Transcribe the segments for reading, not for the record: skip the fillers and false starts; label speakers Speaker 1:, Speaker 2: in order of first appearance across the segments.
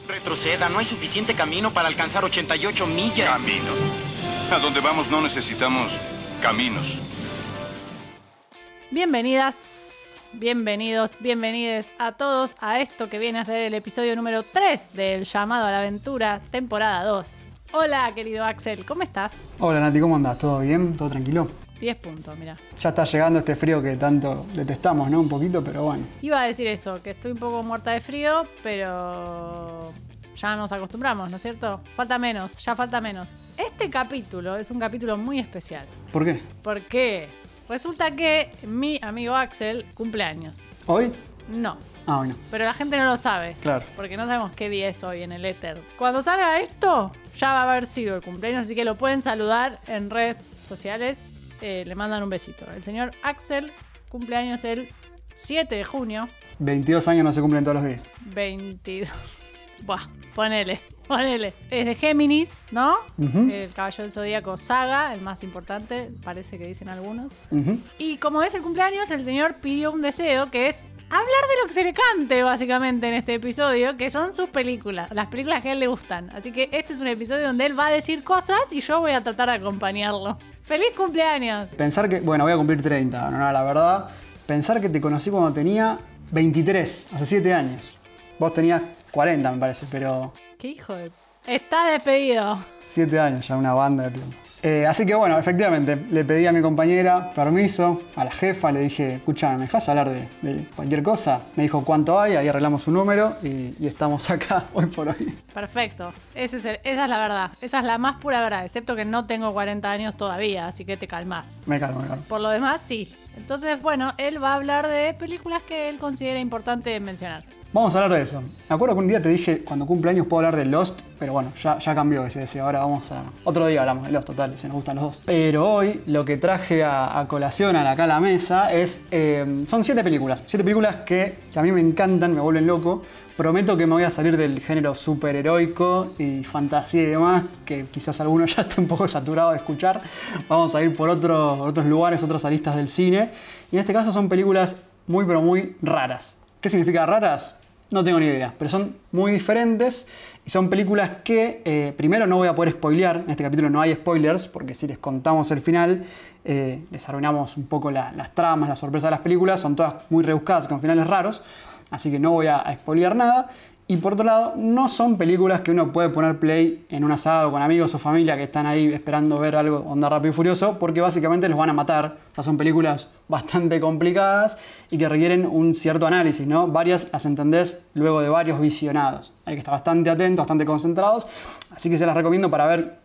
Speaker 1: Retroceda, no hay suficiente camino para alcanzar 88 millas.
Speaker 2: Camino. A donde vamos no necesitamos caminos.
Speaker 3: Bienvenidas, bienvenidos, bienvenides a todos a esto que viene a ser el episodio número 3 del Llamado a la Aventura, temporada 2. Hola, querido Axel, ¿cómo estás?
Speaker 4: Hola Nati, ¿cómo andás? ¿Todo bien? ¿Todo tranquilo?
Speaker 3: 10 puntos, mirá.
Speaker 4: Ya está llegando este frío que tanto detestamos, ¿no? Un poquito, pero bueno.
Speaker 3: Iba a decir eso, que estoy un poco muerta de frío, pero ya nos acostumbramos, ¿no es cierto? Falta menos, ya falta menos. Este capítulo es un capítulo muy especial.
Speaker 4: ¿Por qué?
Speaker 3: ¿Por qué? Resulta que mi amigo Axel cumple años.
Speaker 4: ¿Hoy?
Speaker 3: No.
Speaker 4: Ah, hoy no.
Speaker 3: Pero la gente no lo sabe.
Speaker 4: Claro.
Speaker 3: Porque no sabemos qué día es hoy en el éter. Cuando salga esto, ya va a haber sido el cumpleaños, así que lo pueden saludar en redes sociales. Le mandan un besito. El señor Axel cumpleaños el 7 de junio.
Speaker 4: 22 años no se cumplen todos los días.
Speaker 3: 22. Buah, ponele. Es de Géminis, ¿no?
Speaker 4: Uh-huh.
Speaker 3: El Caballero del Zodíaco Saga, el más importante, parece que dicen algunos.
Speaker 4: Uh-huh.
Speaker 3: Y como es el cumpleaños, el señor pidió un deseo que es hablar de lo que se le cante, básicamente, en este episodio, que son sus películas, las películas que a él le gustan. Así que este es un episodio donde él va a decir cosas y yo voy a tratar de acompañarlo. ¡Feliz cumpleaños!
Speaker 4: Pensar que, bueno, voy a cumplir 30, no, la verdad. Pensar que te conocí cuando tenía 23, hace 7 años. Vos tenías 40, me parece, pero...
Speaker 3: ¡Qué hijo de...! ¡Está despedido!
Speaker 4: 7 años, ya una banda de tiempo. Así que bueno, efectivamente, le pedí a mi compañera permiso, a la jefa, le dije, escúchame, ¿me dejás hablar de cualquier cosa? Me dijo cuánto hay, ahí arreglamos un número y estamos acá hoy por hoy.
Speaker 3: Perfecto, esa es la verdad, esa es la más pura verdad, excepto que no tengo 40 años todavía, así que te calmás.
Speaker 4: Me calmo.
Speaker 3: Por lo demás, sí. Entonces, bueno, él va a hablar de películas que él considera importante mencionar.
Speaker 4: Vamos a hablar de eso. Me acuerdo que un día te dije, cuando cumple años puedo hablar de Lost, pero bueno, ya cambió ese deseo. Ahora vamos a... Otro día hablamos de Lost, total, si nos gustan los dos. Pero hoy lo que traje a colación acá a la mesa es... son 7 películas. 7 películas que a mí me encantan, me vuelven loco. Prometo que me voy a salir del género superheroico y fantasía y demás, que quizás alguno ya esté un poco saturado de escuchar. Vamos a ir por otros lugares, otras aristas del cine. Y en este caso son películas muy pero muy raras. ¿Qué significa raras? No tengo ni idea, pero son muy diferentes y son películas que, primero, no voy a poder spoilear. En este capítulo no hay spoilers, porque si les contamos el final, les arruinamos un poco las tramas, la sorpresa de las películas. Son todas muy rebuscadas, con finales raros, así que no voy a spoilear nada. Y por otro lado, no son películas que uno puede poner play en un asado con amigos o familia que están ahí esperando ver algo onda Rápido y Furioso, porque básicamente los van a matar. O sea, son películas bastante complicadas y que requieren un cierto análisis, ¿no? Varias las entendés luego de varios visionados. Hay que estar bastante atentos, bastante concentrados, así que se las recomiendo para ver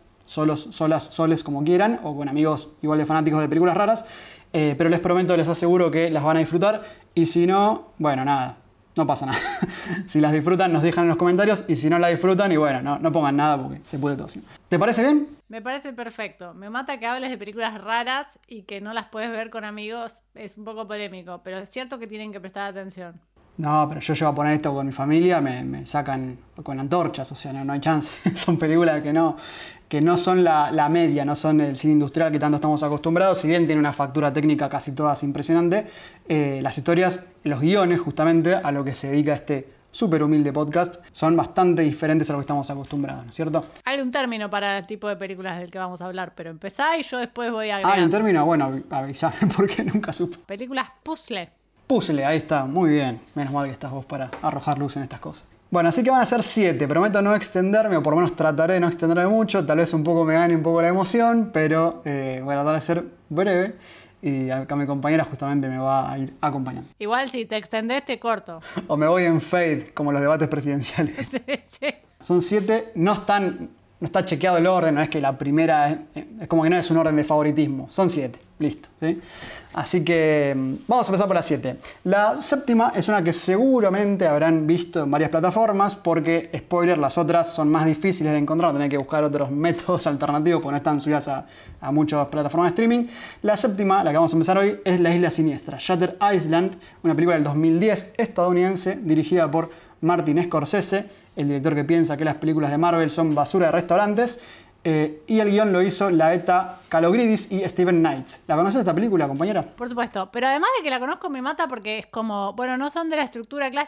Speaker 4: soles como quieran, o con amigos igual de fanáticos de películas raras, pero les prometo, les aseguro que las van a disfrutar, y si no, bueno, nada. No pasa nada. Si las disfrutan, nos dejan en los comentarios. Y si no la disfrutan, y bueno, no pongan nada porque se pudre todo. ¿Te parece bien?
Speaker 3: Me parece perfecto. Me mata que hables de películas raras y que no las puedes ver con amigos. Es un poco polémico, pero es cierto que tienen que prestar atención.
Speaker 4: No, pero yo llego a poner esto con mi familia, me sacan con antorchas, o sea, no hay chance. Son películas que no son la media, no son el cine industrial que tanto estamos acostumbrados. Si bien tiene una factura técnica casi todas impresionante, las historias, los guiones, justamente a lo que se dedica este súper humilde podcast, son bastante diferentes a lo que estamos acostumbrados, ¿no es cierto?
Speaker 3: Hay un término para el tipo de películas del que vamos a hablar, pero empezá y yo después voy a agregar.
Speaker 4: Ah, ¿hay un término? Bueno, avísame porque nunca supe.
Speaker 3: Películas puzzle.
Speaker 4: Puzzle, ahí está, muy bien. Menos mal que estás vos para arrojar luz en estas cosas. Bueno, así que van a ser 7. Prometo no extenderme, o por lo menos trataré de no extenderme mucho. Tal vez un poco me gane un poco la emoción, pero voy a tratar de ser breve. Y acá mi compañera justamente me va a ir acompañando.
Speaker 3: Igual si te extendés te corto.
Speaker 4: O me voy en fade, como los debates presidenciales.
Speaker 3: Sí.
Speaker 4: Son 7, no está chequeado el orden, no es que la primera es como que no es un orden de favoritismo. Son 7, listo, ¿sí? Así que vamos a empezar por la 7. La séptima es una que seguramente habrán visto en varias plataformas, porque, spoiler, las otras son más difíciles de encontrar, tener que buscar otros métodos alternativos porque no están subidas a muchas plataformas de streaming. La séptima, la que vamos a empezar hoy, es La Isla Siniestra, Shutter Island, una película del 2010 estadounidense dirigida por Martin Scorsese, el director que piensa que las películas de Marvel son basura de restaurantes. Y el guión lo hizo Laeta Kalogridis y Steven Knight. ¿La conoces esta película, compañera?
Speaker 3: Por supuesto, pero además de que la conozco me mata porque es como, bueno, no son de la estructura clásica.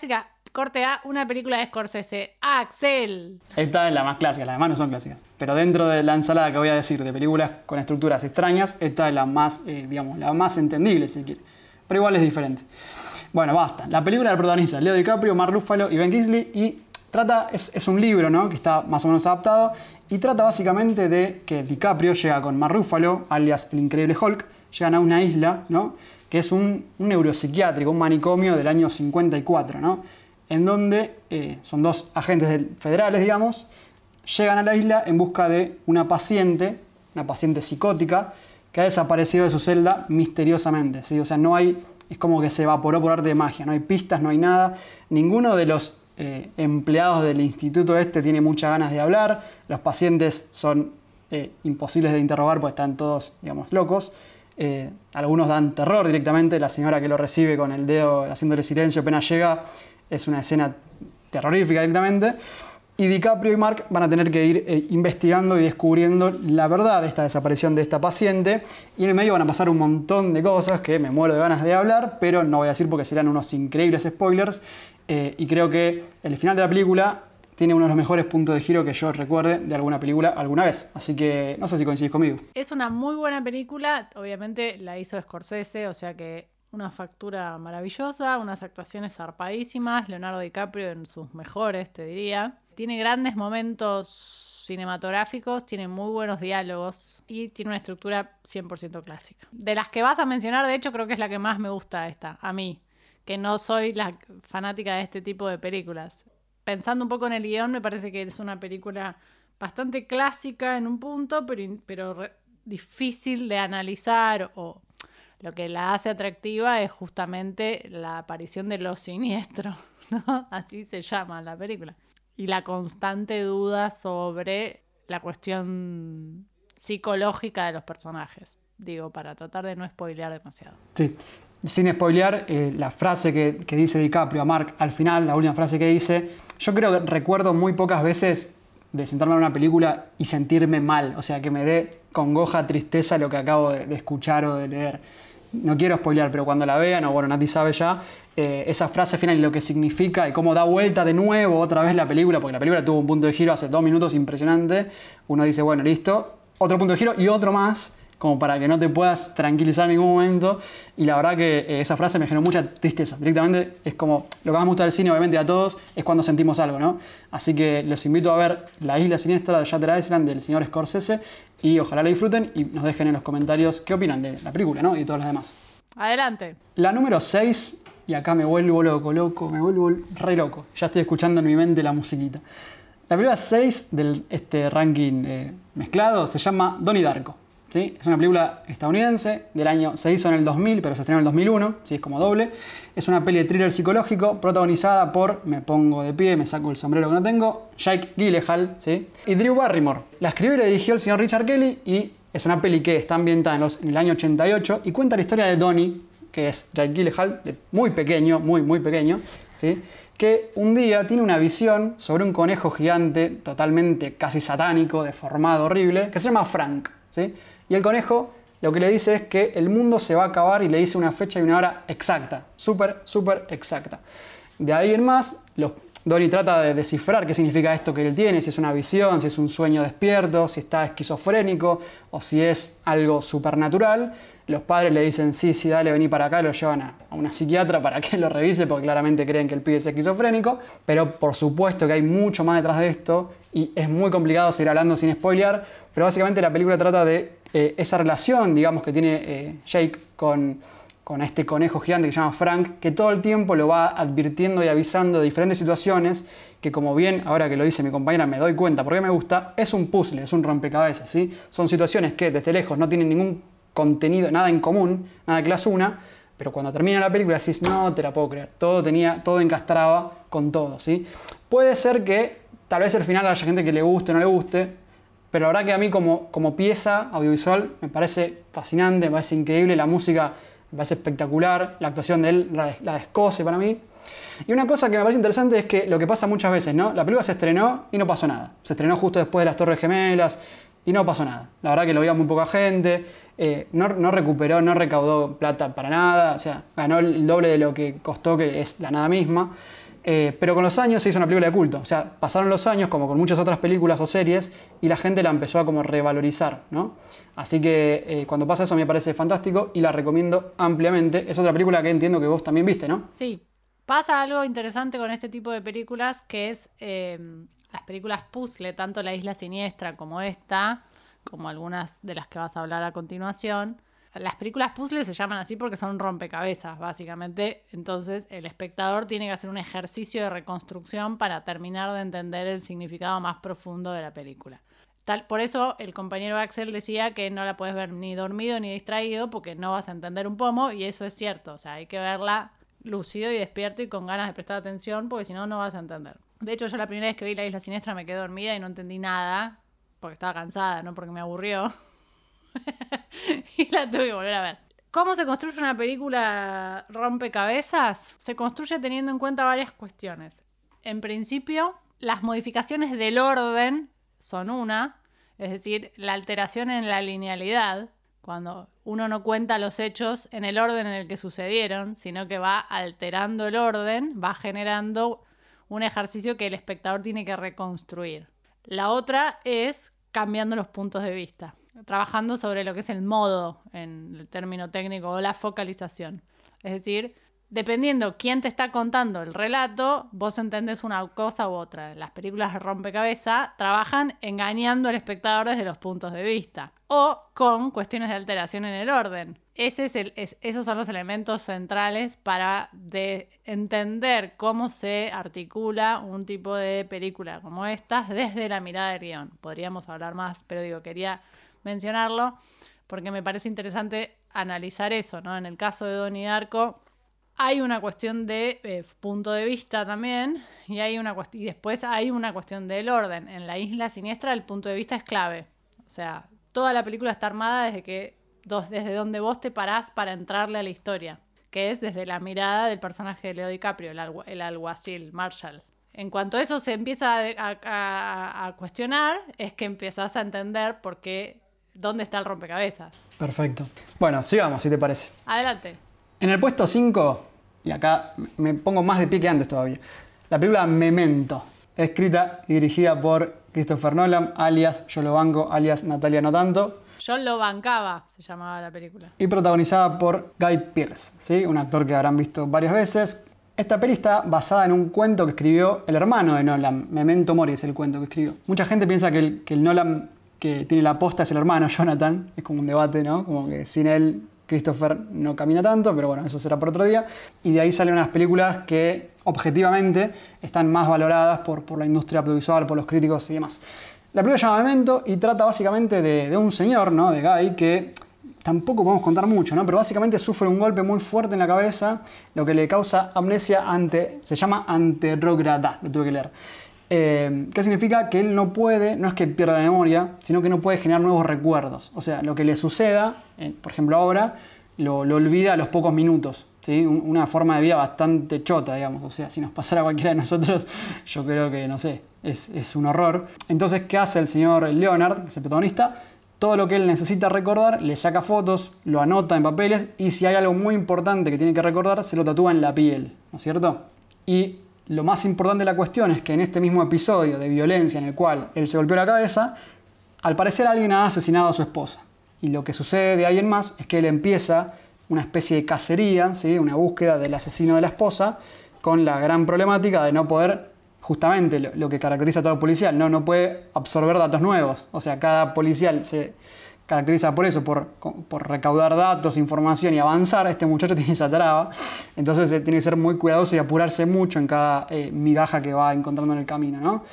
Speaker 3: Corte A, una película de Scorsese. ¡Axel!
Speaker 4: Esta es la más clásica, las demás no son clásicas. Pero dentro de la ensalada que voy a decir de películas con estructuras extrañas, esta es la más, digamos, la más entendible, si quiere. Pero igual es diferente. Bueno, basta. La película la protagoniza Leo DiCaprio, Mark Ruffalo y Ben Kingsley y trata, es un libro, ¿no? Que está más o menos adaptado y trata básicamente de que DiCaprio llega con Mark Ruffalo, alias el Increíble Hulk, llegan a una isla, ¿no? Que es un neuropsiquiátrico, un manicomio del año 54, ¿no? En donde son dos agentes federales, digamos, llegan a la isla en busca de una paciente psicótica, que ha desaparecido de su celda misteriosamente, ¿sí? O sea, no hay, es como que se evaporó por arte de magia, no hay pistas, no hay nada, ninguno de los empleados del instituto tiene muchas ganas de hablar, los pacientes son imposibles de interrogar porque están todos, digamos, locos. Algunos dan terror directamente, la señora que lo recibe con el dedo haciéndole silencio apenas llega, es una escena terrorífica directamente. Y DiCaprio y Mark van a tener que ir investigando y descubriendo la verdad de esta desaparición de esta paciente. Y en el medio van a pasar un montón de cosas que me muero de ganas de hablar, pero no voy a decir porque serán unos increíbles spoilers. Y creo que el final de la película tiene uno de los mejores puntos de giro que yo recuerde de alguna película alguna vez. Así que no sé si coincidís conmigo.
Speaker 3: Es una muy buena película. Obviamente la hizo Scorsese, o sea que una factura maravillosa, unas actuaciones zarpadísimas. Leonardo DiCaprio en sus mejores, te diría. Tiene grandes momentos cinematográficos, tiene muy buenos diálogos y tiene una estructura 100% clásica. De las que vas a mencionar, de hecho, creo que es la que más me gusta esta, a mí, que no soy la fanática de este tipo de películas. Pensando un poco en el guión, me parece que es una película bastante clásica en un punto, pero difícil de analizar, o lo que la hace atractiva es justamente la aparición de lo siniestro, ¿no? Así se llama la película. Y la constante duda sobre la cuestión psicológica de los personajes. Digo, para tratar de no spoilear demasiado.
Speaker 4: Sí, sin spoilear, la frase que dice DiCaprio a Mark al final, la última frase que dice, yo creo que recuerdo muy pocas veces de sentarme a ver una película y sentirme mal. O sea, que me dé congoja, tristeza lo que acabo de escuchar o de leer. No quiero spoilear, pero cuando la vean, o bueno, Nati sabe ya, esa frase final y lo que significa y cómo da vuelta de nuevo otra vez la película, porque la película tuvo un punto de giro hace 2 minutos impresionante. Uno dice, bueno, listo, otro punto de giro y otro más, como para que no te puedas tranquilizar en ningún momento. Y la verdad que esa frase me generó mucha tristeza. Directamente es como lo que más me gusta del cine, obviamente a todos, es cuando sentimos algo, ¿no? Así que los invito a ver La Isla Siniestra de Shutter Island del señor Scorsese y ojalá la disfruten y nos dejen en los comentarios qué opinan de la película, ¿no? Y todas las demás.
Speaker 3: Adelante.
Speaker 4: La número 6, y acá me vuelvo loco, me vuelvo re loco. Ya estoy escuchando en mi mente la musiquita. La película 6 de este ranking mezclado se llama Donnie Darko. ¿Sí? Es una película estadounidense del año, se hizo en el 2000, pero se estrenó en el 2001, ¿sí? Es como doble. Es una peli de thriller psicológico protagonizada por, me pongo de pie, me saco el sombrero que no tengo, Jake Gyllenhaal, ¿sí? Y Drew Barrymore. La escribió y la dirigió el señor Richard Kelly y es una peli que está ambientada en el año 88 y cuenta la historia de Donnie, que es Jake Gyllenhaal, muy pequeño, muy pequeño, ¿sí? Que un día tiene una visión sobre un conejo gigante, totalmente casi satánico, deformado, horrible, que se llama Frank, ¿sí? Y el conejo lo que le dice es que el mundo se va a acabar y le dice una fecha y una hora exacta, súper exacta. De ahí en más, Donnie trata de descifrar qué significa esto que él tiene, si es una visión, si es un sueño despierto, si está esquizofrénico o si es algo supernatural. Los padres le dicen, sí, dale, vení para acá, lo llevan a una psiquiatra para que lo revise porque claramente creen que el pibe es esquizofrénico. Pero por supuesto que hay mucho más detrás de esto y es muy complicado seguir hablando sin spoilear. Pero básicamente la película trata de esa relación, digamos, que tiene Jake con este conejo gigante que se llama Frank, que todo el tiempo lo va advirtiendo y avisando de diferentes situaciones que, como bien, ahora que lo dice mi compañera, me doy cuenta porque me gusta, es un puzzle, es un rompecabezas, ¿sí? Son situaciones que desde lejos no tienen ningún contenido, nada en común, nada que las una, pero cuando termina la película decís, no te la puedo creer, todo encastraba con todo, ¿sí? Puede ser que tal vez al final haya gente que le guste o no le guste, pero la verdad que a mí como pieza audiovisual me parece fascinante, me parece increíble, la música me parece espectacular, la actuación de él la descoce para mí. Y una cosa que me parece interesante es que lo que pasa muchas veces, ¿no? La película se estrenó y no pasó nada. Se estrenó justo después de las Torres Gemelas y no pasó nada. La verdad que lo veía muy poca gente, no recuperó, no recaudó plata para nada, o sea, ganó el doble de lo que costó, que es la nada misma. Pero con los años se hizo una película de culto. O sea, pasaron los años, como con muchas otras películas o series, y la gente la empezó a como revalorizar, ¿no? Así que cuando pasa eso me parece fantástico y la recomiendo ampliamente. Es otra película que entiendo que vos también viste, ¿no?
Speaker 3: Sí. Pasa algo interesante con este tipo de películas, que es las películas puzzle, tanto La Isla Siniestra como esta, como algunas de las que vas a hablar a continuación. Las películas puzzle se llaman así porque son rompecabezas, básicamente. Entonces, el espectador tiene que hacer un ejercicio de reconstrucción para terminar de entender el significado más profundo de la película. Por eso, el compañero Axel decía que no la puedes ver ni dormido ni distraído porque no vas a entender un pomo, y eso es cierto. O sea, hay que verla lúcido y despierto y con ganas de prestar atención porque si no, no vas a entender. De hecho, yo la primera vez que vi La Isla Siniestra me quedé dormida y no entendí nada porque estaba cansada, no porque me aburrió. Y la tuve que volver a ver. ¿Cómo se construye una película rompecabezas? Se construye teniendo en cuenta varias cuestiones. En principio, las modificaciones del orden son una, es decir, la alteración en la linealidad, cuando uno no cuenta los hechos en el orden en el que sucedieron, sino que va alterando el orden, va generando un ejercicio que el espectador tiene que reconstruir. La otra es cambiando los puntos de vista, trabajando sobre lo que es el modo en el término técnico o la focalización. Es decir, dependiendo quién te está contando el relato, vos entendés una cosa u otra. Las películas de rompecabezas trabajan engañando al espectador desde los puntos de vista o con cuestiones de alteración en el orden. Esos son los elementos centrales para entender cómo se articula un tipo de película como estas desde la mirada del guión. Podríamos hablar más, pero quería mencionarlo porque me parece interesante analizar eso, ¿no? En el caso de Donnie Darko hay una cuestión de punto de vista también y después hay una cuestión del orden. En La Isla Siniestra el punto de vista es clave. O sea, toda la película está armada desde donde vos te parás para entrarle a la historia, que es desde la mirada del personaje de Leo DiCaprio, el alguacil, Marshall. En cuanto eso se empieza a cuestionar, es que empiezas a entender dónde está el rompecabezas.
Speaker 4: Perfecto. Bueno, sigamos, si te parece.
Speaker 3: Adelante.
Speaker 4: En el puesto 5, y acá me pongo más de pie que antes todavía, la película Memento, escrita y dirigida por Christopher Nolan, alias Yo lo banco, alias Natalia no tanto.
Speaker 3: Yo lo bancaba, se llamaba la película.
Speaker 4: Y protagonizada por Guy Pearce, ¿sí? Un actor que habrán visto varias veces. Esta peli está basada en un cuento que escribió el hermano de Nolan, Memento Mori es el cuento que escribió. Mucha gente piensa que el Nolan que tiene la posta es el hermano, Jonathan. Es como un debate, ¿no? Como que sin él Christopher no camina tanto, pero bueno, eso será por otro día. Y de ahí salen unas películas que objetivamente están más valoradas por la industria audiovisual, por los críticos y demás. La película se llama Memento y trata básicamente de un señor, ¿no? De Guy, que tampoco podemos contar mucho, ¿no? Pero básicamente sufre un golpe muy fuerte en la cabeza, lo que le causa amnesia se llama anterrógrada, lo tuve que leer. ¿Qué significa? Que él no es que pierda la memoria, sino que no puede generar nuevos recuerdos. O sea, lo que le suceda, por ejemplo ahora, lo olvida a los pocos minutos, ¿sí? Una forma de vida bastante chota, digamos. O sea, si nos pasara a cualquiera de nosotros, yo creo que, no sé, es un horror. Entonces, ¿qué hace el señor Leonard, que es el protagonista? Todo lo que él necesita recordar, le saca fotos, lo anota en papeles y si hay algo muy importante que tiene que recordar, se lo tatúa en la piel, ¿no es cierto? Y lo más importante de la cuestión es que en este mismo episodio de violencia en el cual él se golpeó la cabeza, al parecer alguien ha asesinado a su esposa. Y lo que sucede de ahí en más es que él empieza una especie de cacería, ¿sí? Una búsqueda del asesino de la esposa, con la gran problemática de no poder, justamente lo que caracteriza a todo policial, no puede absorber datos nuevos. O sea, cada policial se caracteriza por eso, por recaudar datos, información y avanzar. Este muchacho tiene esa traba, entonces tiene que ser muy cuidadoso y apurarse mucho en cada migaja que va encontrando en el camino, ¿no?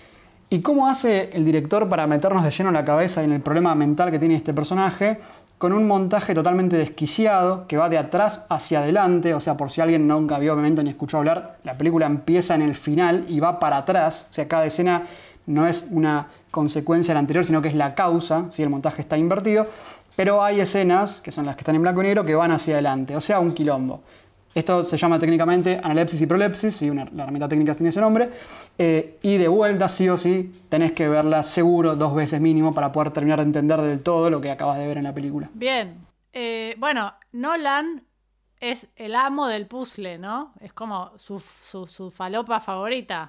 Speaker 4: ¿Y cómo hace el director para meternos de lleno en la cabeza en el problema mental que tiene este personaje? Con un montaje totalmente desquiciado que va de atrás hacia adelante. O sea, por si alguien nunca vio Memento ni escuchó hablar, la película empieza en el final y va para atrás. O sea, cada escena no es una consecuencia de la anterior, sino que es la causa, ¿sí? El montaje está invertido, pero hay escenas, que son las que están en blanco y negro, que van hacia adelante, o sea, un quilombo. Esto se llama técnicamente analepsis y prolepsis, ¿sí? La herramienta técnica tiene ese nombre, y de vuelta, sí o sí, tenés que verla seguro 2 veces mínimo para poder terminar de entender del todo lo que acabas de ver en la película.
Speaker 3: Bien, bueno, Nolan es el amo del puzzle, ¿no? Es como su falopa favorita,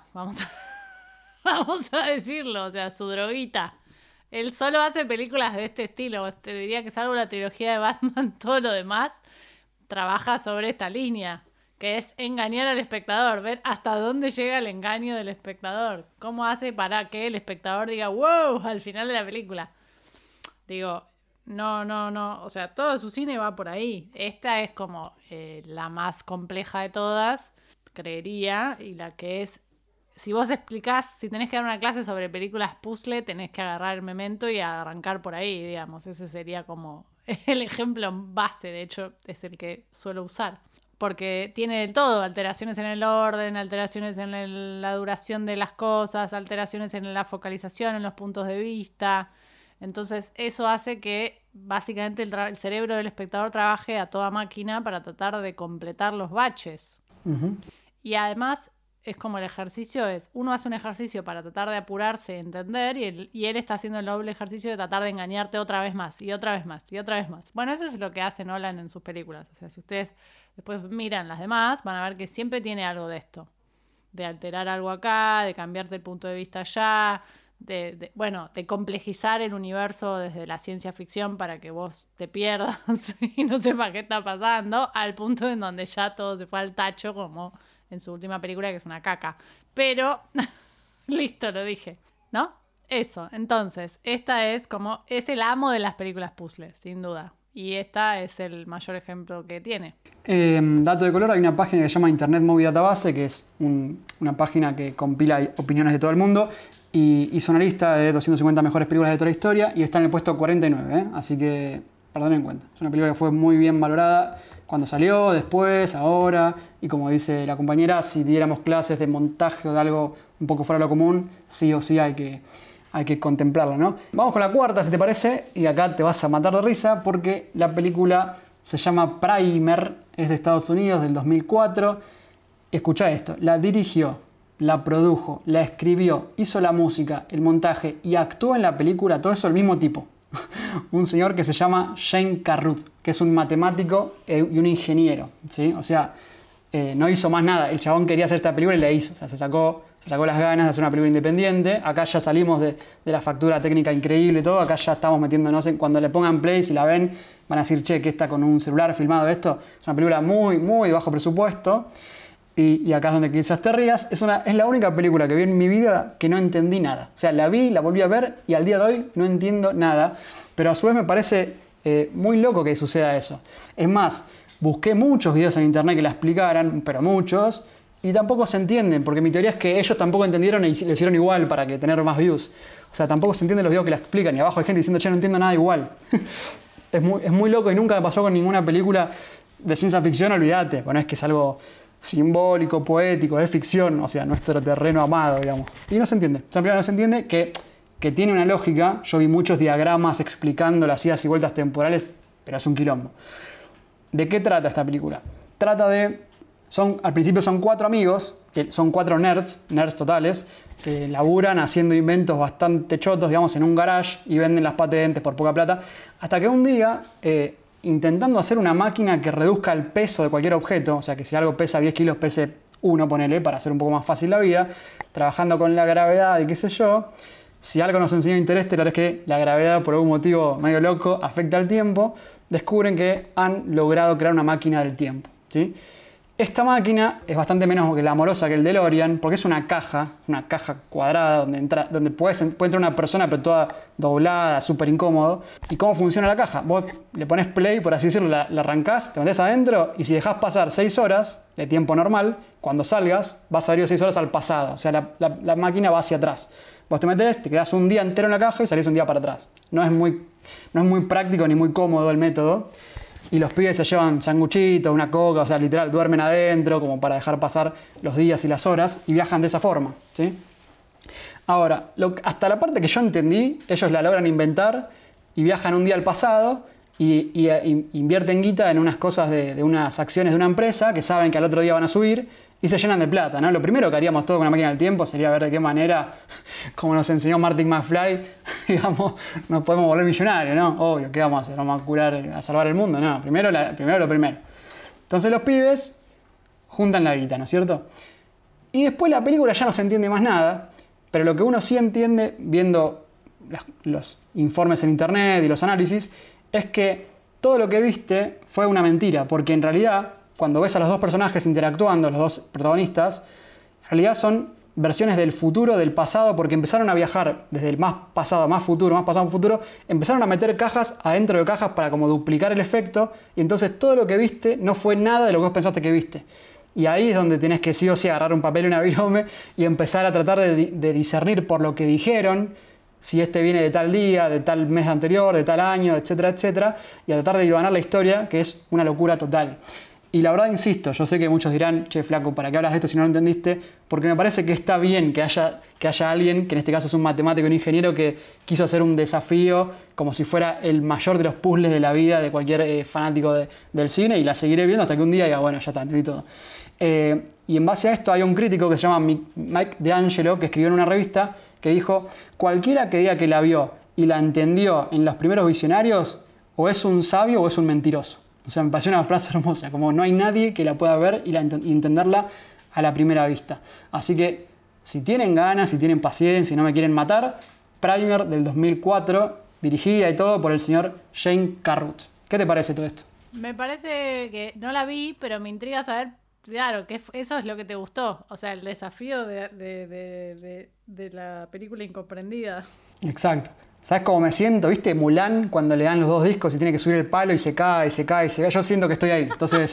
Speaker 3: vamos a decirlo, o sea, su droguita. Él solo hace películas de este estilo. Te diría que salvo la trilogía de Batman, todo lo demás trabaja sobre esta línea, que es engañar al espectador, ver hasta dónde llega el engaño del espectador. Cómo hace para que el espectador diga wow al final de la película. Digo, no, o sea, todo su cine va por ahí. Esta es como la más compleja de todas, creería, y la que es... Si vos explicás, si tenés que dar una clase sobre películas puzzle, tenés que agarrar el Memento y arrancar por ahí, digamos. Ese sería como el ejemplo base, de hecho, es el que suelo usar. Porque tiene del todo, alteraciones en el orden, alteraciones en la duración de las cosas, alteraciones en la focalización, en los puntos de vista. Entonces eso hace que básicamente el cerebro del espectador trabaje a toda máquina para tratar de completar los baches. Uh-huh. Y además es como el ejercicio uno hace un ejercicio para tratar de apurarse, entender, y él está haciendo el doble ejercicio de tratar de engañarte otra vez más, y otra vez más, y otra vez más. Bueno, eso es lo que hace Nolan en sus películas. O sea, si ustedes después miran las demás, van a ver que siempre tiene algo de esto. De alterar algo acá, de cambiarte el punto de vista allá, de complejizar el universo desde la ciencia ficción para que vos te pierdas y no sepas qué está pasando, al punto en donde ya todo se fue al tacho, como en su última película, que es una caca. Pero, listo, lo dije, ¿no? Eso, entonces, es el amo de las películas puzzle, sin duda. Y esta es el mayor ejemplo que tiene.
Speaker 4: Dato de color, hay una página que se llama Internet Movie Database, que es una página que compila opiniones de todo el mundo, y hizo una lista de 250 mejores películas de toda la historia, y está en el puesto 49, ¿eh? Así que, perdonen en cuenta. Es una película que fue muy bien valorada cuando salió, después, ahora, y como dice la compañera, si diéramos clases de montaje o de algo un poco fuera de lo común, sí o sí hay que contemplarlo, ¿no? Vamos con la cuarta, si te parece, y acá te vas a matar de risa porque la película se llama Primer, es de Estados Unidos, del 2004. Escuchá esto, la dirigió, la produjo, la escribió, hizo la música, el montaje y actuó en la película, todo eso el mismo tipo. Un señor que se llama Shane Carruth, que es un matemático y un ingeniero, ¿sí? O sea, no hizo más nada. El chabón quería hacer esta película y la hizo. O sea, se sacó las ganas de hacer una película independiente. Acá ya salimos de la factura técnica increíble y todo. Acá ya estamos metiéndonos en... Cuando le pongan play, si la ven, van a decir, che, ¿qué está con un celular filmado esto? Es una película muy, muy de bajo presupuesto. Y acá es donde quizás te rías. Es la única película que vi en mi vida que no entendí nada. O sea, la vi, la volví a ver y al día de hoy no entiendo nada. Pero a su vez me parece muy loco que suceda eso. Es más, busqué muchos videos en internet que la explicaran, pero muchos, y tampoco se entienden, porque mi teoría es que ellos tampoco entendieron y lo hicieron igual para que tener más views. O sea, tampoco se entienden los videos que la explican y abajo hay gente diciendo, che, no entiendo nada igual. Es muy loco y nunca me pasó con ninguna película de ciencia ficción, olvídate. Bueno, es que es algo simbólico, poético, es ficción, o sea, nuestro terreno amado, digamos. Y no se entiende. O sea, primero no se entiende que tiene una lógica. Yo vi muchos diagramas explicando las idas y vueltas temporales, pero es un quilombo. ¿De qué trata esta película? Trata de... al principio son 4 amigos, que son 4 nerds totales, que laburan haciendo inventos bastante chotos, digamos, en un garage y venden las patentes por poca plata, hasta que un día, intentando hacer una máquina que reduzca el peso de cualquier objeto, o sea, que si algo pesa 10 kilos, pese 1, ponele, para hacer un poco más fácil la vida, trabajando con la gravedad y qué sé yo. Si algo nos enseñó Interestelar es que la gravedad, por algún motivo medio loco, afecta al tiempo. Descubren que han logrado crear una máquina del tiempo, ¿sí? Esta máquina es bastante menos glamorosa que el DeLorean porque es una caja cuadrada donde puede entrar una persona pero toda doblada, súper incómodo. ¿Y cómo funciona la caja? Vos le pones play, por así decirlo, la arrancás, te metés adentro y si dejás pasar 6 horas de tiempo normal, cuando salgas vas a ir 6 horas al pasado. O sea, la máquina va hacia atrás. Vos te metés, te quedás un día entero en la caja y salís un día para atrás. No es muy práctico ni muy cómodo el método. Y los pibes se llevan sanguchitos, una coca, o sea, literal, duermen adentro como para dejar pasar los días y las horas y viajan de esa forma, ¿sí? Ahora, hasta la parte que yo entendí, ellos la logran inventar y viajan un día al pasado y invierten guita en unas cosas de unas acciones de una empresa que saben que al otro día van a subir y se llenan de plata, ¿no? Lo primero que haríamos todo con la máquina del tiempo sería ver de qué manera, como nos enseñó Martin McFly, digamos, nos podemos volver millonarios, ¿no? Obvio, ¿qué vamos a hacer? ¿Vamos a salvar el mundo? No, primero lo primero. Entonces los pibes juntan la guita, ¿no es cierto? Y después la película ya no se entiende más nada, pero lo que uno sí entiende viendo los informes en internet y los análisis es que todo lo que viste fue una mentira, porque en realidad cuando ves a los dos personajes interactuando, los dos protagonistas, en realidad son versiones del futuro, del pasado, porque empezaron a viajar desde el más pasado, más futuro, empezaron a meter cajas adentro de cajas para como duplicar el efecto, y entonces todo lo que viste no fue nada de lo que vos pensaste que viste. Y ahí es donde tenés que sí o sí agarrar un papel y una virome y empezar a tratar de discernir por lo que dijeron, si este viene de tal día, de tal mes anterior, de tal año, etcétera, etcétera, y a tratar de hilvanar la historia, que es una locura total. Y la verdad, insisto, yo sé que muchos dirán, che, flaco, ¿para qué hablas de esto si no lo entendiste? Porque me parece que está bien que haya alguien, que en este caso es un matemático, un ingeniero, que quiso hacer un desafío como si fuera el mayor de los puzzles de la vida de cualquier fanático del cine, y la seguiré viendo hasta que un día diga, bueno, ya está, entendí todo. Y en base a esto hay un crítico que se llama Mike DeAngelo, que escribió en una revista, que dijo, cualquiera que diga que la vio y la entendió en los primeros visionarios, o es un sabio o es un mentiroso. O sea, me pareció una frase hermosa, como no hay nadie que la pueda ver y entenderla a la primera vista. Así que, si tienen ganas, si tienen paciencia y no me quieren matar, Primer del 2004, dirigida y todo por el señor Jane Carruth. ¿Qué te parece todo esto?
Speaker 3: Me parece que no la vi, pero me intriga saber, claro, que eso es lo que te gustó. O sea, el desafío de la película incomprendida.
Speaker 4: Exacto. ¿Sabes cómo me siento? ¿Viste Mulan cuando le dan los dos discos y tiene que subir el palo y se cae, se cae, se cae? Yo siento que estoy ahí. Entonces...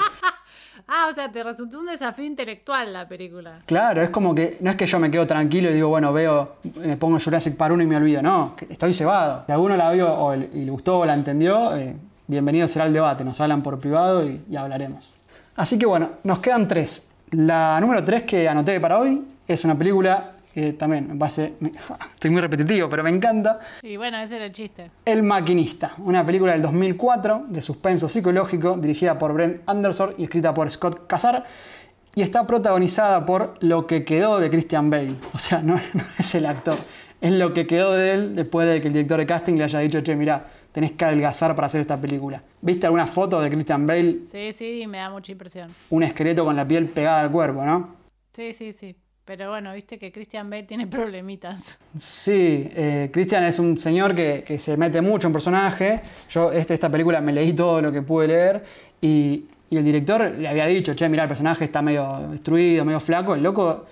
Speaker 3: O sea, te resultó un desafío intelectual la película.
Speaker 4: Claro, es como que no es que yo me quedo tranquilo y digo, bueno, me pongo Jurassic Park 1 y me olvido. No, estoy cebado. Si alguno la vio y le gustó o la entendió, bienvenido será el debate. Nos hablan por privado y hablaremos. Así que bueno, nos quedan 3. La número 3 que anoté para hoy es una película que también estoy muy repetitivo, pero me encanta.
Speaker 3: Y bueno, ese era el chiste.
Speaker 4: El Maquinista, una película del 2004 de suspenso psicológico dirigida por Brent Anderson y escrita por Scott Kazar, y está protagonizada por lo que quedó de Christian Bale. O sea, no es el actor, es lo que quedó de él después de que el director de casting le haya dicho, che, mirá, tenés que adelgazar para hacer esta película. ¿Viste alguna foto de Christian Bale?
Speaker 3: Sí, me da mucha impresión.
Speaker 4: Un esqueleto con la piel pegada al cuerpo, ¿no?
Speaker 3: Sí. Pero bueno, viste que Christian Bale tiene problemitas.
Speaker 4: Sí, Christian es un señor que se mete mucho en personaje. Yo esta película me leí todo lo que pude leer y el director le había dicho, che, mirá, el personaje está medio destruido, medio flaco. El loco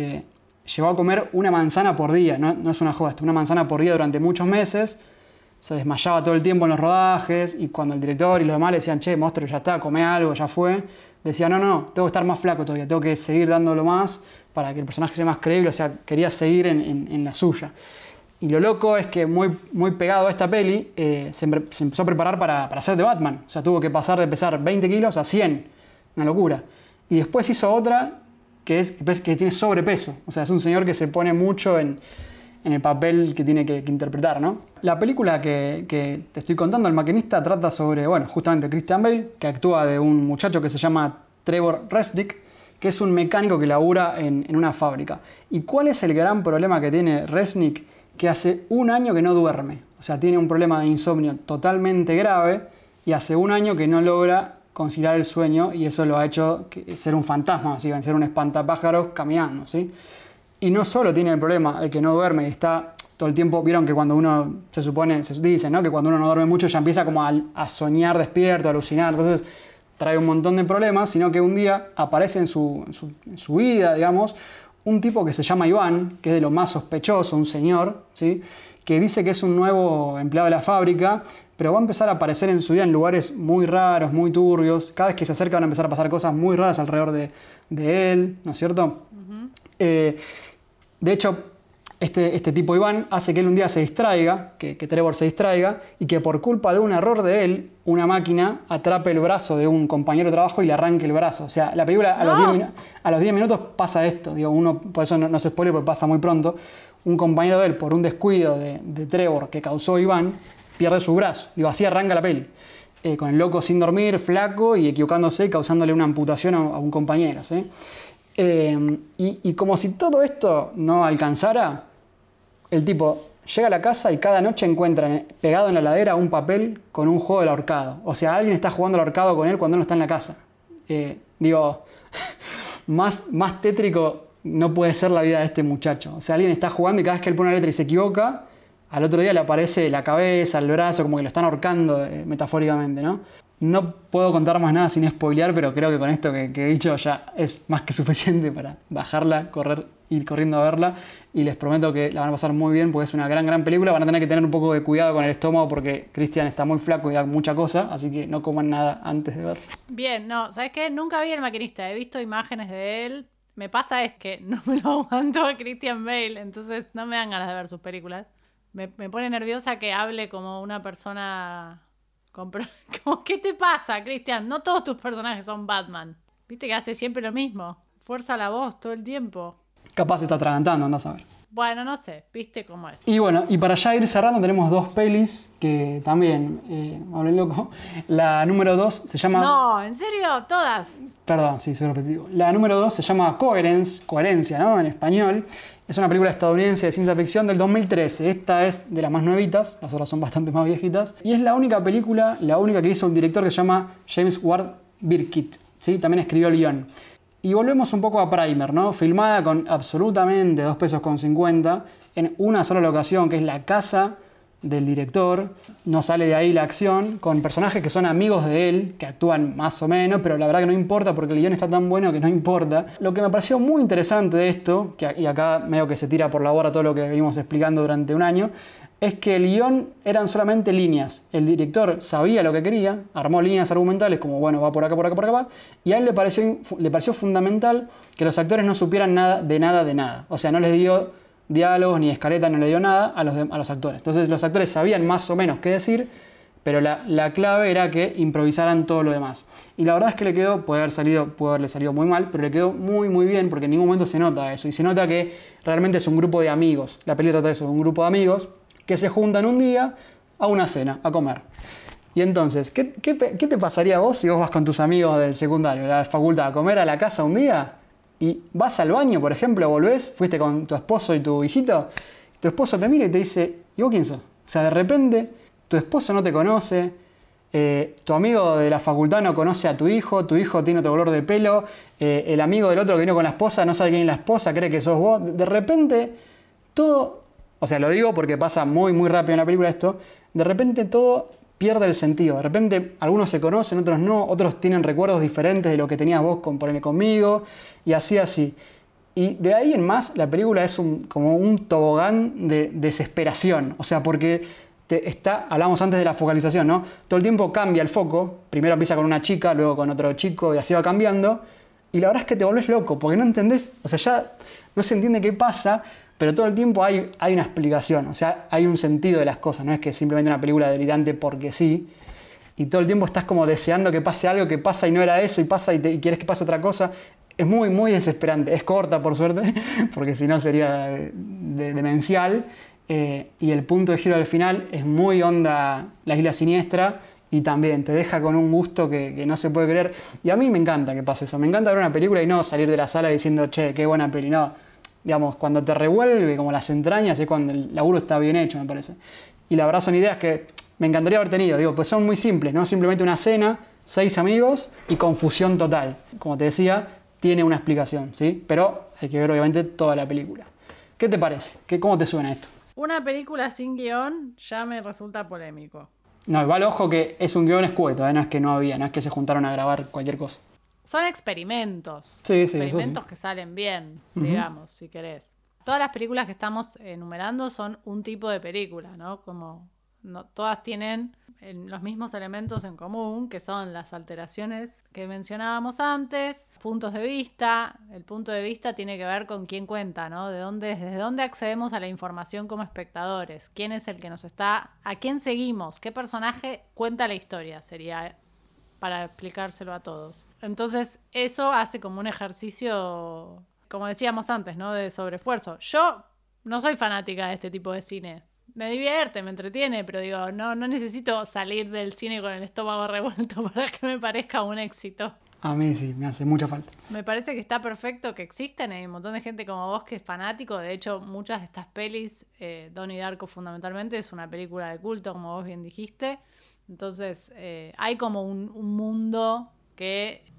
Speaker 4: llegó a comer una manzana por día, no es una joda, una manzana por día durante muchos meses. Se desmayaba todo el tiempo en los rodajes y cuando el director y los demás le decían, che, monstruo, ya está, come algo, ya fue. Decía, no, tengo que estar más flaco todavía, tengo que seguir dándolo más para que el personaje sea más creíble, o sea, quería seguir en la suya. Y lo loco es que muy, muy pegado a esta peli, se empezó a preparar para hacer de Batman. O sea, tuvo que pasar de pesar 20 kilos a 100. Una locura. Y después hizo otra que tiene sobrepeso. O sea, es un señor que se pone mucho en el papel que tiene que interpretar, ¿no? La película que te estoy contando, El Maquinista, trata sobre, bueno, justamente Christian Bale, que actúa de un muchacho que se llama Trevor Resnick, que es un mecánico que labura en una fábrica. ¿Y cuál es el gran problema que tiene Resnick? Que hace un año que no duerme. O sea, tiene un problema de insomnio totalmente grave y hace un año que no logra conciliar el sueño y eso lo ha hecho ser un fantasma, básicamente, ser un espantapájaros caminando, ¿sí? Y no solo tiene el problema de que no duerme y está todo el tiempo, vieron que cuando uno se dice, ¿no? Que cuando uno no duerme mucho ya empieza como a soñar despierto, a alucinar, entonces trae un montón de problemas, sino que un día aparece en su vida, digamos, un tipo que se llama Iván, que es de lo más sospechoso, un señor, ¿sí? Que dice que es un nuevo empleado de la fábrica, pero va a empezar a aparecer en su vida en lugares muy raros, muy turbios. Cada vez que se acerca van a empezar a pasar cosas muy raras alrededor de él, ¿no es cierto? Uh-huh. De hecho, este tipo Iván hace que él un día se distraiga, que Trevor se distraiga, y que por culpa de un error de él, una máquina atrape el brazo de un compañero de trabajo y le arranque el brazo. O sea, la película a los 10 minutos pasa esto. Digo, uno, por eso no se spoiler porque pasa muy pronto. Un compañero de él, por un descuido de Trevor que causó Iván, pierde su brazo. Digo, así arranca la peli. Con el loco sin dormir, flaco y equivocándose y causándole una amputación a un compañero, ¿sí? Y como si todo esto no alcanzara, el tipo llega a la casa y cada noche encuentra pegado en la heladera un papel con un juego del ahorcado. O sea, alguien está jugando al ahorcado con él cuando él no está en la casa. Digo, más tétrico no puede ser la vida de este muchacho. O sea, alguien está jugando y cada vez que él pone una letra y se equivoca, al otro día le aparece la cabeza, el brazo, como que lo están ahorcando metafóricamente, ¿no? No puedo contar más nada sin spoilear, pero creo que con esto que he dicho ya es más que suficiente para bajarla, ir corriendo a verla. Y les prometo que la van a pasar muy bien porque es una gran película. Van a tener que tener un poco de cuidado con el estómago porque Cristian está muy flaco y da mucha cosa, así que no coman nada antes de verla.
Speaker 3: Bien, no, ¿sabes qué? Nunca vi El Maquinista, he visto imágenes de él. Me pasa es que no me lo aguanto a Christian Bale, entonces no me dan ganas de ver sus películas. Me pone nerviosa que hable como una persona... Como, ¿qué te pasa, Cristian? No todos tus personajes son Batman. Viste que hace siempre lo mismo. Fuerza la voz todo el tiempo.
Speaker 4: Capaz se está atragantando, andás a ver.
Speaker 3: Bueno, no sé, viste cómo es.
Speaker 4: Y bueno, y para ya ir cerrando tenemos 2 pelis que también, me hablé loco. La número 2 se llama...
Speaker 3: No, ¿en serio? ¿Todas?
Speaker 4: Perdón, sí, soy repetitivo. La número 2 se llama Coherencia, ¿no? En español. Es una película estadounidense de ciencia ficción del 2013. Esta es de las más nuevitas, las otras son bastante más viejitas. Y es la única que hizo un director que se llama James Ward Birkitt, ¿sí? También escribió el guión. Y volvemos un poco a Primer, ¿no? Filmada con absolutamente 2 pesos con 50 en una sola locación, que es la casa del director. No sale de ahí la acción, con personajes que son amigos de él, que actúan más o menos, pero la verdad que no importa porque el guión está tan bueno que no importa. Lo que me pareció muy interesante de esto, y acá medio que se tira por la borda todo lo que venimos explicando durante un año, es que el guión eran solamente líneas. El director sabía lo que quería, armó líneas argumentales como, bueno, va por acá, por acá, por acá, y a él le pareció fundamental que los actores no supieran nada de nada. O sea, no les dio diálogos ni escaleta, no le dio nada a los actores. Entonces los actores sabían más o menos qué decir, pero la clave era que improvisaran todo lo demás. Y la verdad es que le quedó, puede haberle salido muy mal, pero le quedó muy bien porque en ningún momento se nota eso. Y se nota que realmente es un grupo de amigos. La película trata de eso, un grupo de amigos que se juntan un día a una cena, a comer. Y entonces, ¿qué te pasaría a vos si vos vas con tus amigos del secundario, de la facultad, a comer a la casa un día? Y vas al baño, por ejemplo, volvés, fuiste con tu esposo y tu hijito, tu esposo te mira y te dice, ¿y vos quién sos? O sea, de repente, tu esposo no te conoce, tu amigo de la facultad no conoce a tu hijo tiene otro color de pelo, el amigo del otro que vino con la esposa no sabe quién es la esposa, cree que sos vos. De repente, todo, o sea, lo digo porque pasa muy rápido en la película esto, de repente todo pierde el sentido. De repente algunos se conocen, otros no, otros tienen recuerdos diferentes de lo que tenías vos conmigo, y así. Y de ahí en más, la película es como un tobogán de desesperación. O sea, porque hablamos antes de la focalización, ¿no? Todo el tiempo cambia el foco. Primero empieza con una chica, luego con otro chico, y así va cambiando. Y la verdad es que te volvés loco, porque no entendés, o sea, ya no se entiende qué pasa, pero todo el tiempo hay una explicación. O sea, hay un sentido de las cosas. No es que es simplemente una película delirante porque sí. Y todo el tiempo estás como deseando que pase algo, que pasa y no era eso, y pasa y quieres que pase otra cosa. Es muy desesperante. Es corta, por suerte, porque si no sería demencial. Y el punto de giro al final es muy onda La Isla Siniestra, y también te deja con un gusto que no se puede creer. Y a mí me encanta que pase eso. Me encanta ver una película y no salir de la sala diciendo, che, qué buena peli. No, digamos, cuando te revuelve como las entrañas es cuando el laburo está bien hecho, me parece. Y la verdad son ideas que me encantaría haber tenido. Digo, pues son muy simples, ¿no? Simplemente una cena, 6 amigos y confusión total. Como te decía, tiene una explicación, ¿sí? Pero hay que ver obviamente toda la película. ¿Qué te parece? ¿Cómo te suena esto?
Speaker 3: Una película sin guión ya me resulta polémico.
Speaker 4: No, igual ojo que es un guión escueto, ¿eh? No es que no había, no es que se juntaron a grabar cualquier cosa.
Speaker 3: Son experimentos.
Speaker 4: Sí,
Speaker 3: experimentos
Speaker 4: sí.
Speaker 3: que salen bien, digamos, si querés. Todas las películas que estamos enumerando son un tipo de película, ¿no? Como todas tienen los mismos elementos en común, que son las alteraciones que mencionábamos antes, puntos de vista. El punto de vista tiene que ver con quién cuenta, ¿no? Desde dónde accedemos a la información como espectadores. ¿Quién es el que a quién seguimos? ¿Qué personaje cuenta la historia? Sería para explicárselo a todos. Entonces, eso hace como un ejercicio, como decíamos antes, ¿no? De sobreesfuerzo. Yo no soy fanática de este tipo de cine. Me divierte, me entretiene, pero digo, no necesito salir del cine con el estómago revuelto para que me parezca un éxito.
Speaker 4: A mí sí, me hace mucha falta.
Speaker 3: Me parece que está perfecto que existen. Hay un montón de gente como vos que es fanático. De hecho, muchas de estas pelis, Donnie Darko fundamentalmente, es una película de culto, como vos bien dijiste. Entonces, hay como un mundo que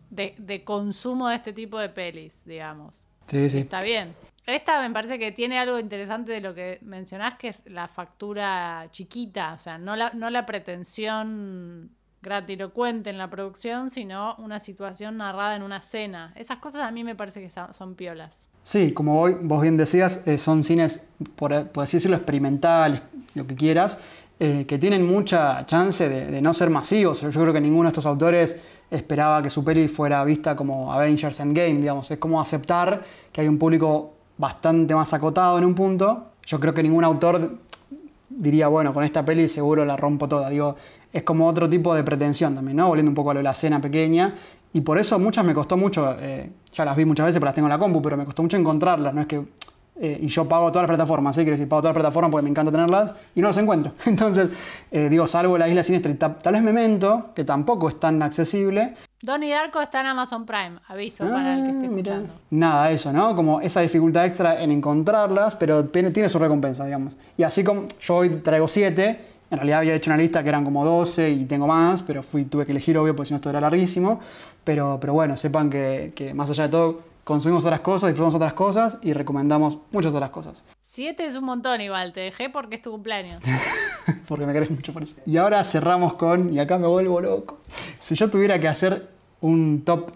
Speaker 3: de consumo de este tipo de pelis, digamos.
Speaker 4: Sí, sí.
Speaker 3: Está bien. Esta me parece que tiene algo interesante de lo que mencionás, que es la factura chiquita, o sea, no la pretensión gratilocuente en la producción, sino una situación narrada en una escena. Esas cosas a mí me parece que son piolas.
Speaker 4: Sí, como vos bien decías, son cines, por así decirlo, experimentales, lo que quieras, que tienen mucha chance de no ser masivos. Yo creo que ninguno de estos autores esperaba que su peli fuera vista como Avengers Endgame, digamos. Es como aceptar que hay un público bastante más acotado en un punto. Yo creo que ningún autor diría, bueno, con esta peli seguro la rompo toda. Digo, es como otro tipo de pretensión también, ¿no? Volviendo un poco a lo de la escena pequeña. Y por eso muchas me costó mucho, ya las vi muchas veces, pero las tengo en la compu, pero me costó mucho encontrarlas. No es que... y yo pago todas las plataformas, ¿sí? Quiero decir, pago todas las plataformas porque me encanta tenerlas y no las encuentro. Entonces, digo, salvo La Isla Siniestra y tal vez Memento, que tampoco es tan accesible.
Speaker 3: Donnie Darko está en Amazon Prime, aviso para el que esté escuchando.
Speaker 4: Nada, eso, ¿no? Como esa dificultad extra en encontrarlas, pero tiene su recompensa, digamos. Y así como yo hoy traigo 7, en realidad había hecho una lista que eran como 12 y tengo más, pero tuve que elegir, obvio, porque si no esto era larguísimo. Pero bueno, sepan que más allá de todo, consumimos otras cosas, disfrutamos otras cosas y recomendamos muchas otras cosas.
Speaker 3: 7 es un montón igual, te dejé porque es tu cumpleaños.
Speaker 4: Porque me querés mucho por eso. Y ahora cerramos con, y acá me vuelvo loco, si yo tuviera que hacer un top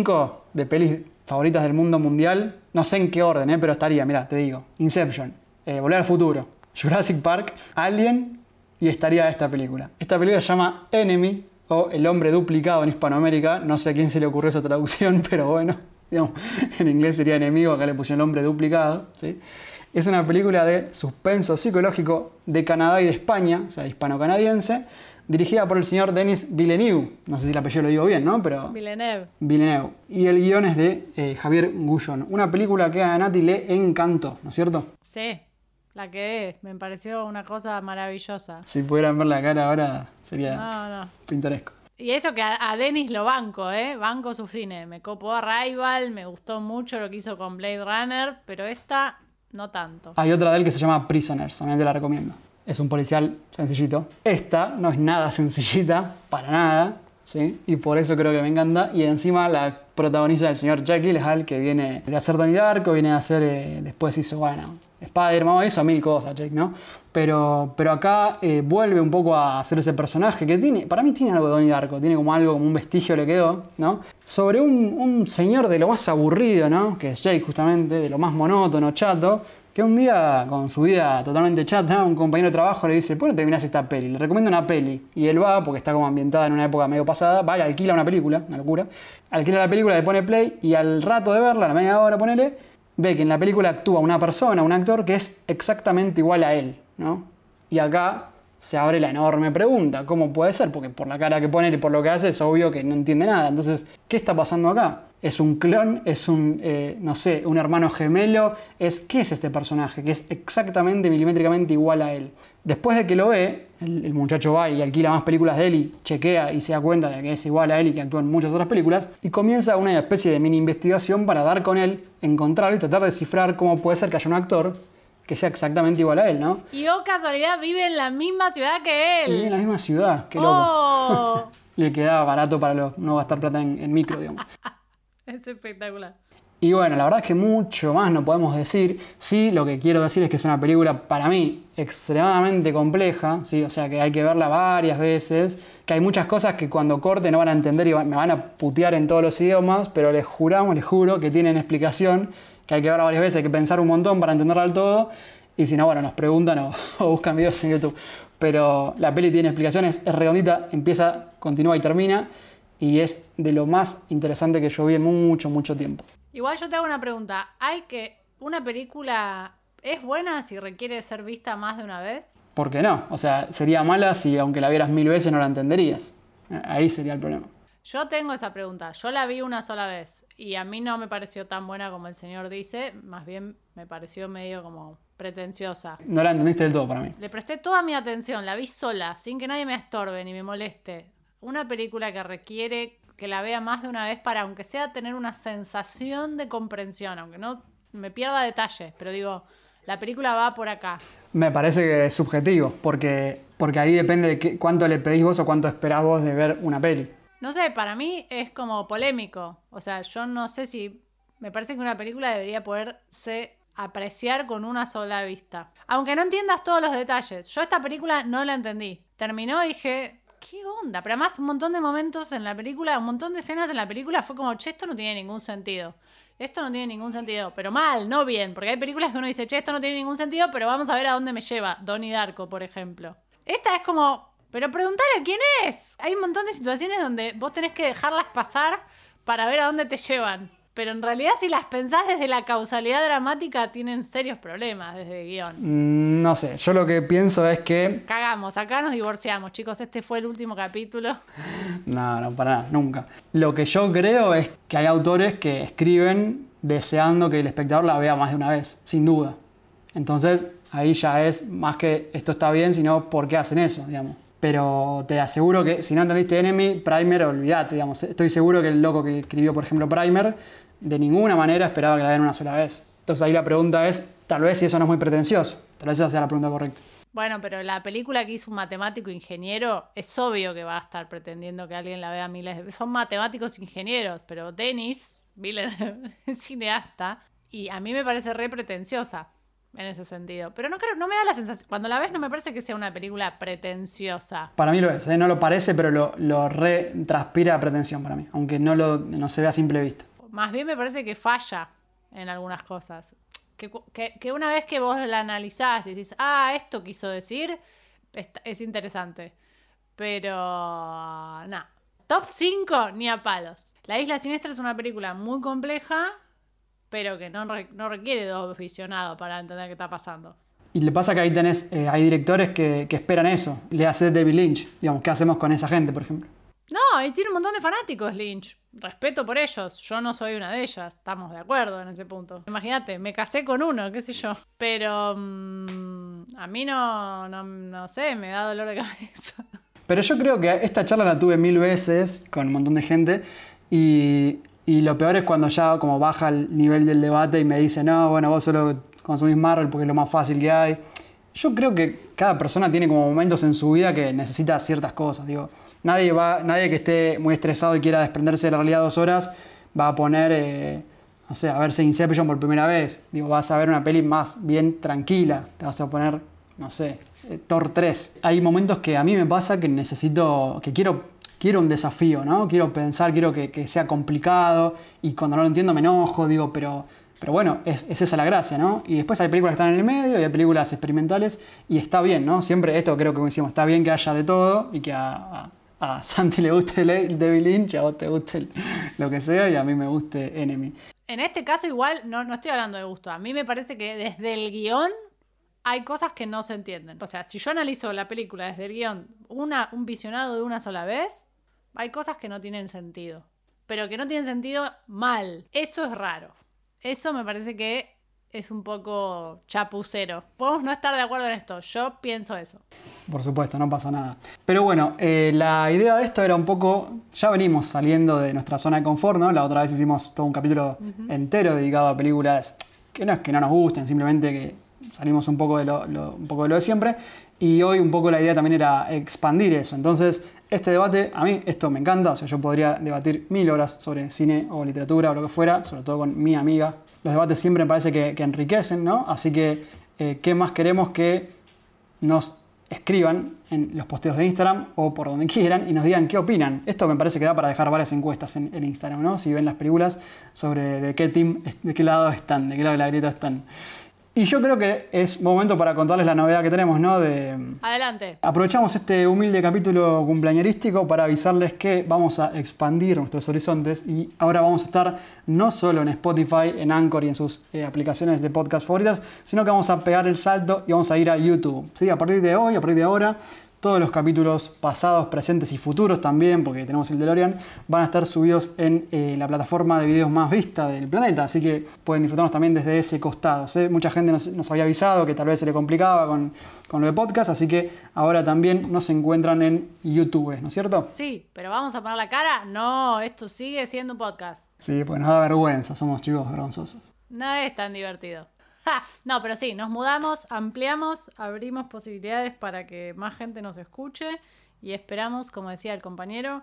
Speaker 4: 5 de pelis favoritas del mundo mundial, no sé en qué orden, pero estaría, mirá, te digo, Inception, Volver al Futuro, Jurassic Park, Alien y estaría esta película. Esta película se llama Enemy o El hombre duplicado en Hispanoamérica, no sé a quién se le ocurrió esa traducción, pero bueno, digamos, en inglés sería enemigo, acá le pusieron el hombre duplicado, ¿sí? Es una película de suspenso psicológico de Canadá y de España, o sea, hispano-canadiense, dirigida por el señor Denis Villeneuve. No sé si el apellido lo digo bien, ¿no? Pero Villeneuve. Y el guión es de Javier Gullón. Una película que a Nati le encantó, ¿no es cierto?
Speaker 3: Sí, la que me pareció una cosa maravillosa.
Speaker 4: Si pudieran ver la cara ahora sería pintoresco.
Speaker 3: Y eso que a Denis lo banco, banco su cine. Me copó Arrival, me gustó mucho lo que hizo con Blade Runner, pero esta no tanto.
Speaker 4: Hay otra de él que se llama Prisoners, también te la recomiendo. Es un policial sencillito. Esta no es nada sencillita, para nada, ¿sí? Y por eso creo que me encanta. Y encima la protagoniza el señor Jake Gyllenhaal, que viene de hacer Donnie Darko, viene a hacer, después hizo, bueno, Spider-Man, hizo 1000 cosas, Jake, ¿no? Pero acá vuelve un poco a hacer ese personaje que tiene, para mí tiene algo de Donnie Darko, tiene como algo, como un vestigio le quedó, ¿no? Sobre un señor de lo más aburrido, ¿no? Que es Jake justamente, de lo más monótono, chato, que un día, con su vida totalmente chata, un compañero de trabajo le dice, ¿por qué no terminás esta peli? Le recomiendo una peli. Y él va, porque está como ambientada en una época medio pasada, va y alquila una película, una locura. Alquila la película, le pone play y al rato de verla, a la media hora, ponele, ve que en la película actúa una persona, un actor que es exactamente igual a él, ¿no? Y acá se abre la enorme pregunta, ¿cómo puede ser? Porque por la cara que pone y por lo que hace es obvio que no entiende nada. Entonces, ¿qué está pasando acá? ¿Es un clon? ¿Es un, no sé, un hermano gemelo? ¿Qué es este personaje? Que es exactamente, milimétricamente igual a él. Después de que lo ve, el muchacho va y alquila más películas de él y chequea y se da cuenta de que es igual a él y que actúa en muchas otras películas, y comienza una especie de mini investigación para dar con él, encontrarlo y tratar de descifrar cómo puede ser que haya un actor que sea exactamente igual a él, ¿no?
Speaker 3: Y casualidad vive en la misma ciudad que él.
Speaker 4: Vive en la misma ciudad, qué loco. Le quedaba barato para no gastar plata en micro, digamos.
Speaker 3: Es espectacular.
Speaker 4: Y bueno, la verdad es que mucho más no podemos decir. Sí, lo que quiero decir es que es una película, para mí, extremadamente compleja, ¿sí? O sea, que hay que verla varias veces, que hay muchas cosas que cuando corte no van a entender y me van a putear en todos los idiomas, pero les juro que tienen explicación, que hay que verla varias veces, hay que pensar un montón para entenderla del todo, y si no, bueno, nos preguntan o buscan videos en YouTube. Pero la peli tiene explicaciones, es redondita, empieza, continúa y termina, y es de lo más interesante que yo vi en mucho tiempo.
Speaker 3: Igual yo te hago una pregunta. ¿Una película es buena si requiere ser vista más de una vez?
Speaker 4: ¿Por qué no? O sea, sería mala si aunque la vieras 1000 veces no la entenderías. Ahí sería el problema.
Speaker 3: Yo tengo esa pregunta. Yo la vi una sola vez y a mí no me pareció tan buena como el señor dice. Más bien me pareció medio como pretenciosa.
Speaker 4: No la entendiste del todo para mí.
Speaker 3: Le presté toda mi atención. La vi sola, sin que nadie me estorbe ni me moleste. Una película que requiere que la vea más de una vez para, aunque sea, tener una sensación de comprensión, aunque no me pierda detalles, pero digo, la película va por acá.
Speaker 4: Me parece que es subjetivo, porque ahí depende de cuánto le pedís vos o cuánto esperás vos de ver una peli.
Speaker 3: No sé, para mí es como polémico. O sea, yo no sé si... Me parece que una película debería poderse apreciar con una sola vista. Aunque no entiendas todos los detalles. Yo esta película no la entendí. Terminó y dije, ¿qué onda? Pero además un montón de momentos en la película, un montón de escenas en la película fue como, che, esto no tiene ningún sentido. Esto no tiene ningún sentido. Pero mal, no bien. Porque hay películas que uno dice, che, esto no tiene ningún sentido, pero vamos a ver a dónde me lleva. Donnie Darko, por ejemplo. Esta es como... Pero preguntale quién es. Hay un montón de situaciones donde vos tenés que dejarlas pasar para ver a dónde te llevan. Pero en realidad si las pensás desde la causalidad dramática tienen serios problemas desde el guión.
Speaker 4: No sé, yo lo que pienso es que...
Speaker 3: Cagamos, acá nos divorciamos, chicos. Este fue el último capítulo.
Speaker 4: No, para nada, nunca. Lo que yo creo es que hay autores que escriben deseando que el espectador la vea más de una vez, sin duda. Entonces, ahí ya es más que esto está bien, sino por qué hacen eso, digamos. Pero te aseguro que si no entendiste Enemy, Primer, olvídate, digamos. Estoy seguro que el loco que escribió, por ejemplo, Primer, de ninguna manera esperaba que la vean una sola vez. Entonces ahí la pregunta es, tal vez si eso no es muy pretencioso. Tal vez esa sea la pregunta correcta.
Speaker 3: Bueno, pero la película que hizo un matemático ingeniero, es obvio que va a estar pretendiendo que alguien la vea miles de veces. Son matemáticos ingenieros, pero Denis Villeneuve es cineasta y a mí me parece re pretenciosa en ese sentido. Pero no creo, no me da la sensación, cuando la ves no me parece que sea una película pretenciosa.
Speaker 4: Para mí lo es, ¿eh? No lo parece, pero lo transpira pretensión para mí, aunque no se vea a simple vista.
Speaker 3: Más bien me parece que falla en algunas cosas. Que una vez que vos la analizás y decís, esto quiso decir, es interesante. Pero, nada. Top 5, ni a palos. La Isla Siniestra es una película muy compleja, pero que no requiere dos visionados para entender qué está pasando.
Speaker 4: Y le pasa que ahí hay directores que esperan eso. Le hace David Lynch. Digamos, ¿qué hacemos con esa gente, por ejemplo?
Speaker 3: No, y tiene un montón de fanáticos Lynch. Respeto por ellos. Yo no soy una de ellas. Estamos de acuerdo en ese punto. Imagínate, me casé con uno, qué sé yo. Pero a mí no sé, me da dolor de cabeza.
Speaker 4: Pero yo creo que esta charla la tuve 1000 veces con un montón de gente. Y lo peor es cuando ya como baja el nivel del debate y me dice, no, bueno, vos solo consumís Marvel porque es lo más fácil que hay. Yo creo que cada persona tiene como momentos en su vida que necesita ciertas cosas. Digo, nadie que esté muy estresado y quiera desprenderse de la realidad 2 horas va a poner, no sé, a verse Inception por primera vez. Digo, vas a ver una peli más bien tranquila. Te vas a poner, no sé, Thor 3. Hay momentos que a mí me pasa que quiero un desafío, ¿no? Quiero pensar, quiero que sea complicado y cuando no lo entiendo me enojo, digo, pero bueno, es esa la gracia, ¿no? Y después hay películas que están en el medio y hay películas experimentales y está bien, ¿no? Siempre esto creo que decimos, está bien que haya de todo y que a Santi le guste David Lynch, a vos te guste lo que sea y a mí me guste Enemy.
Speaker 3: En este caso igual no estoy hablando de gusto. A mí me parece que desde el guión hay cosas que no se entienden. O sea, si yo analizo la película desde el guión, un visionado de una sola vez, hay cosas que no tienen sentido. Pero que no tienen sentido mal. Eso es raro. Eso me parece que es un poco chapucero. Podemos no estar de acuerdo en esto. Yo pienso eso.
Speaker 4: Por supuesto, no pasa nada. Pero bueno, la idea de esto era un poco... Ya venimos saliendo de nuestra zona de confort, ¿no? La otra vez hicimos todo un capítulo entero dedicado a películas que no es que no nos gusten, simplemente que salimos un poco de lo de siempre. Y hoy un poco la idea también era expandir eso. Entonces, este debate, a mí esto me encanta. O sea, yo podría debatir 1000 horas sobre cine o literatura o lo que fuera, sobre todo con mi amiga. Los debates siempre me parece que enriquecen, ¿no? Así que, ¿qué más queremos que nos escriban en los posteos de Instagram o por donde quieran y nos digan qué opinan? Esto me parece que da para dejar varias encuestas en Instagram, ¿no? Si ven las películas sobre de qué team, de qué lado están, de qué lado de la grieta están. Y yo creo que es momento para contarles la novedad que tenemos, ¿no?
Speaker 3: Adelante.
Speaker 4: Aprovechamos este humilde capítulo cumpleañerístico para avisarles que vamos a expandir nuestros horizontes y ahora vamos a estar no solo en Spotify, en Anchor y en sus aplicaciones de podcast favoritas, sino que vamos a pegar el salto y vamos a ir a YouTube. ¿Sí? A partir de hoy, a partir de ahora, todos los capítulos pasados, presentes y futuros también, porque tenemos el DeLorean, van a estar subidos en la plataforma de videos más vista del planeta, así que pueden disfrutarnos también desde ese costado, ¿sí? Mucha gente nos había avisado que tal vez se le complicaba con lo de podcast, así que ahora también nos encuentran en YouTube, ¿no es cierto?
Speaker 3: Sí, pero vamos a poner la cara. No, esto sigue siendo un podcast.
Speaker 4: Sí, pues nos da vergüenza, somos chicos vergonzosos.
Speaker 3: No es tan divertido. No, pero sí, nos mudamos, ampliamos, abrimos posibilidades para que más gente nos escuche y esperamos, como decía el compañero,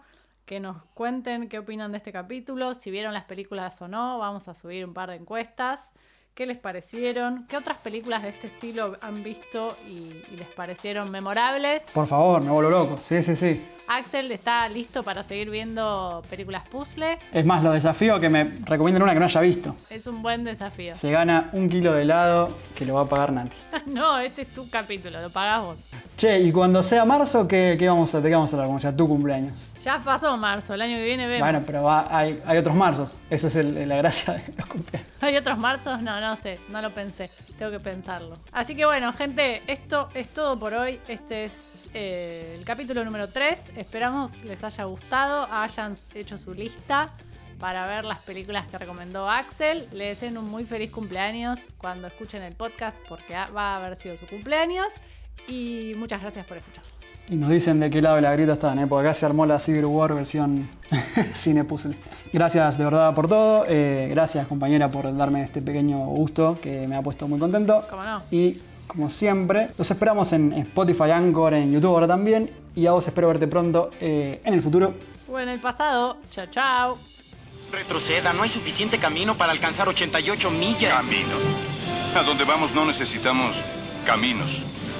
Speaker 3: que nos cuenten qué opinan de este capítulo, si vieron las películas o no. Vamos a subir un par de encuestas. ¿Qué les parecieron? ¿Qué otras películas de este estilo han visto y les parecieron memorables?
Speaker 4: Por favor, me vuelvo loco. Sí, sí, sí.
Speaker 3: Axel está listo para seguir viendo películas puzzle.
Speaker 4: Es más, los desafío a que me recomienden una que no haya visto.
Speaker 3: Es un buen desafío.
Speaker 4: Se gana 1 kilo de helado que lo va a pagar Nati.
Speaker 3: No, este es tu capítulo, lo pagás vos.
Speaker 4: Che, y cuando sea marzo, ¿de qué vamos a hablar? Como sea tu cumpleaños.
Speaker 3: Ya pasó marzo, el año que viene vemos.
Speaker 4: Bueno, pero hay otros marzos. Esa es la gracia de los cumpleaños.
Speaker 3: ¿Hay otros marzos? No sé, no lo pensé. Tengo que pensarlo. Así que bueno, gente, esto es todo por hoy. Este es el capítulo número 3. Esperamos les haya gustado, hayan hecho su lista para ver las películas que recomendó Axel. Le deseen un muy feliz cumpleaños cuando escuchen el podcast, porque va a haber sido su cumpleaños. Y muchas gracias por escucharnos.
Speaker 4: Y nos dicen de qué lado de la grieta están, porque acá se armó la Civil War versión cine puzzle. Gracias de verdad por todo. Gracias, compañera, por darme este pequeño gusto que me ha puesto muy contento.
Speaker 3: ¿Cómo no?
Speaker 4: Y como siempre, los esperamos en Spotify, Anchor, en YouTube ahora también. Y a vos espero verte pronto en el futuro.
Speaker 3: O en el pasado. Chao, chao.
Speaker 1: Retroceda, no hay suficiente camino para alcanzar 88 millas.
Speaker 2: Camino. A donde vamos no necesitamos caminos.